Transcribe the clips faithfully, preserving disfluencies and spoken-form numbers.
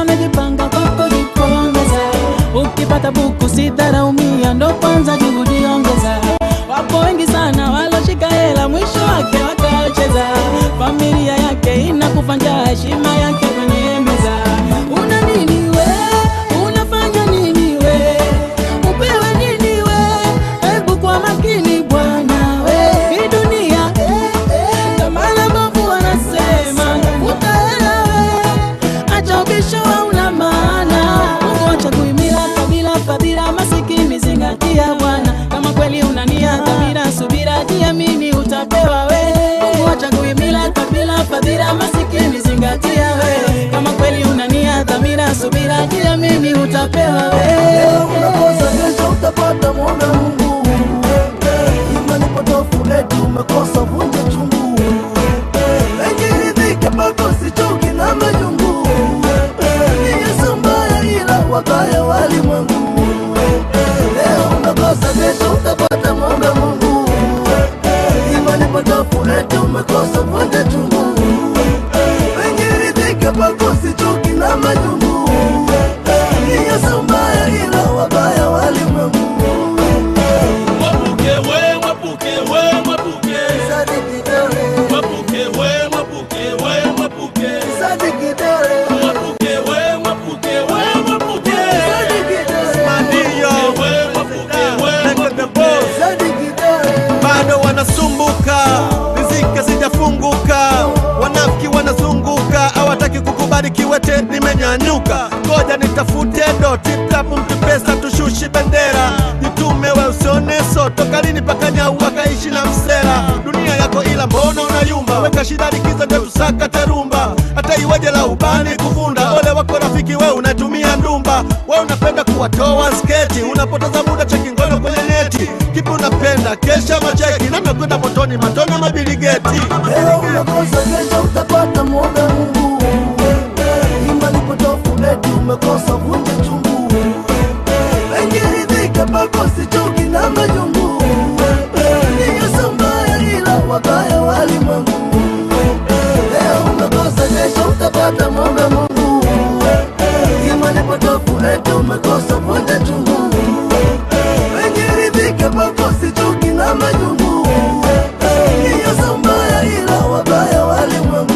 kisha unajipanga kwa kujipongeza. Ukipata buku sitaraumia, ndo kwanza juhudi ongeza. Wapo wengi sana waloshika hela mwisho wake wakacheza. Familia yake inakufa njaa, heshima yake kwenye meza. Una nini we? Unafanya nini we? Upewe nini we? Hebu kwa makini bwana we. Hii dunia tamana mbovu wanasema utahela we. Acha ubisho hauna maana. Mungu acha kuimila kabila kabila masikini zingatia bwana. Kama kweli unania dhamira subira jiamini utapewa we. Mungu acha kuimila kabila kabila masikini zingatia we. Kama kweli unania dhamira subira jiamini utapewa we. Unakosa kesho utapata muombe Mungu. Imani potofu eti umekosa vunje chungu. Engiridhike bako sichoki na majungu. Ni Yesu mbaya ila wabaya walimwengu. Leo unakosa kesho utapata muombe Mungu. Imani potofu eti umekosa vunje chungu. Engiridhike bako sichoki na majungu. Ni Yesu mbaya ila wabaya walimwengu. Mwapuke we, mwapuke we, mwapuke. Sadiki dole. Mwapuke we, mwapuke we, mwapuke. Sadiki dole. Mwapuke we, mwapuke we, mwapuke. Sadiki dole. Madio we, mwapuke we, mwapuke. Sadiki dole. Bado wanasumbuka, riziki sijafunguka. Wanafiki wanazunguka, hawataki kukubali kiwete nimenyanyuka. Ngoja nitafute do, tip tap mtipesa tushushi bendera. Nitume we usione soto, kalini paka nyau wakaishi na msera. Dunia yako ila mbona unayumba, weka shida likiza ndio tusaka terumba. Hata iweje la ubani kuvunda, ole wako rafiki we unatumia ndumba. We unapenda kuwatoa sketi, unapoteza muda cheki ngono kwenye neti. Kipi unapenda, kesha macheki, na mekwenda motoni matona mabiligeti. Leo unakosa kesho utapata muombe Mungu. Imani potofu eti umekosa vunje chungu. Engiridhike bako sichoki na majungu. Ni Yesu mbaya ila wabaya walimwengu. Leo unakosa kesho utapata muombe Mungu. Imani potofu eti umekosa vunje chungu. Engiridhike bako sichoki na majungu. Ni Yesu mbaya ila wabaya walimwengu.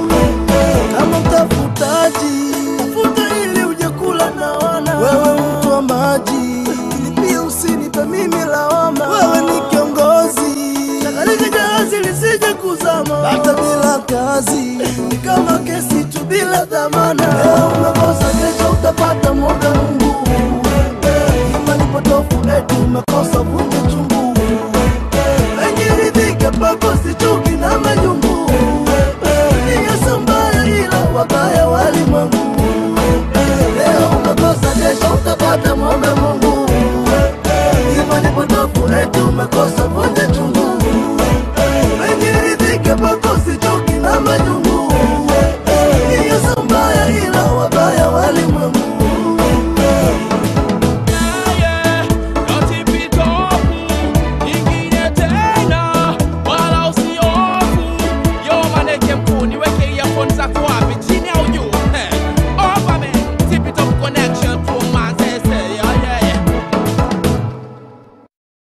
Kama mtafutaji ufuta ili uje kula na wana. Wewe mtu wa maji ilipia usinipe mimi lawama. Wewe ni kiongozi chakalika jahazi lisije kuzama. Hata bila kazi ni kama kesi tu bila dhamana. Leo unakosa kesho utapata muombe Mungu. Imani potofu eti umekosa vunje chungu. Engiridhike bako sichoki na majungu. Ni Yesu mbaya ila wabaya